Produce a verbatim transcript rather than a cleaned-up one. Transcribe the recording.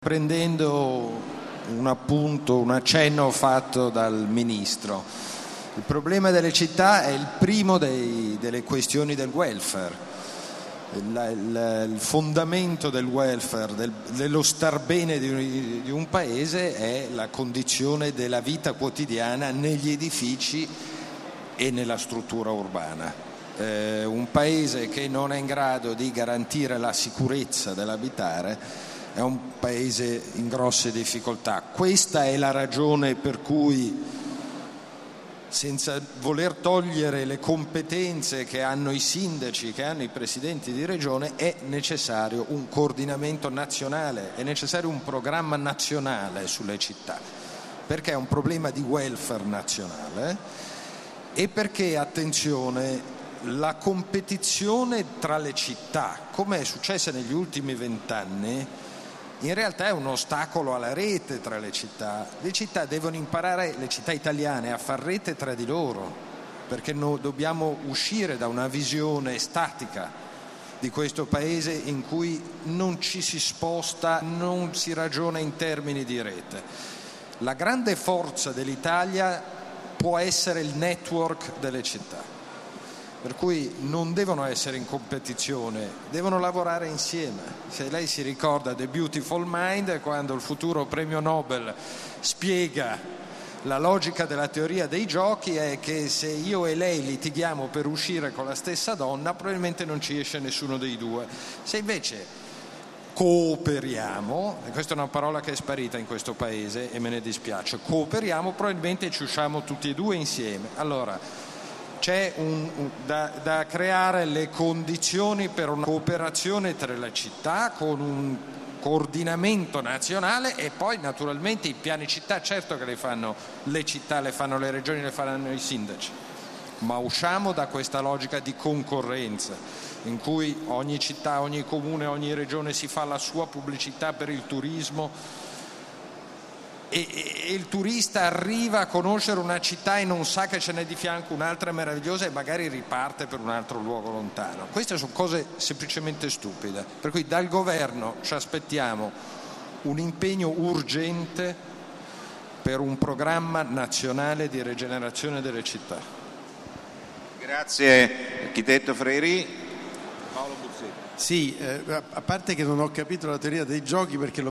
Prendendo un appunto, un accenno fatto dal Ministro, il problema delle città è il primo dei, delle questioni del welfare. Il, il, il fondamento del welfare, del, dello star bene di, di un paese è la condizione della vita quotidiana negli edifici e nella struttura urbana. Eh, un paese che non è in grado di garantire la sicurezza dell'abitare è un paese in grosse difficoltà. Questa è la ragione per cui, senza voler togliere le competenze che hanno i sindaci, che hanno i presidenti di regione, è necessario un coordinamento nazionale, è necessario un programma nazionale sulle città, perché è un problema di welfare nazionale e perché, attenzione, la competizione tra le città, come è successo negli ultimi vent'anni, in realtà è un ostacolo alla rete tra le città. Le città devono imparare, le città italiane, a far rete tra di loro, perché no, dobbiamo uscire da una visione statica di questo paese in cui non ci si sposta, non si ragiona in termini di rete. La grande forza dell'Italia può essere il network delle città, per cui non devono essere in competizione, devono lavorare insieme. Se lei si ricorda The Beautiful Mind, quando il futuro premio Nobel spiega la logica della teoria dei giochi, è che se io e lei litighiamo per uscire con la stessa donna, probabilmente non ci esce nessuno dei due. Se invece cooperiamo, e questa è una parola che è sparita in questo paese e me ne dispiace, cooperiamo, probabilmente ci usciamo tutti e due insieme. Allora c'è un, un, da, da creare le condizioni per una cooperazione tra le città con un coordinamento nazionale, e poi naturalmente i piani città certo che le fanno le città, le fanno le regioni, le faranno i sindaci, ma usciamo da questa logica di concorrenza in cui ogni città, ogni comune, ogni regione si fa la sua pubblicità per il turismo. E, e il turista arriva a conoscere una città e non sa che ce n'è di fianco un'altra meravigliosa e magari riparte per un altro luogo lontano. Queste sono cose semplicemente stupide, per cui dal governo ci aspettiamo un impegno urgente per un programma nazionale di rigenerazione delle città. Grazie architetto Freiri. Paolo Buzzetti. Sì, eh, a parte che non ho capito la teoria dei giochi, perché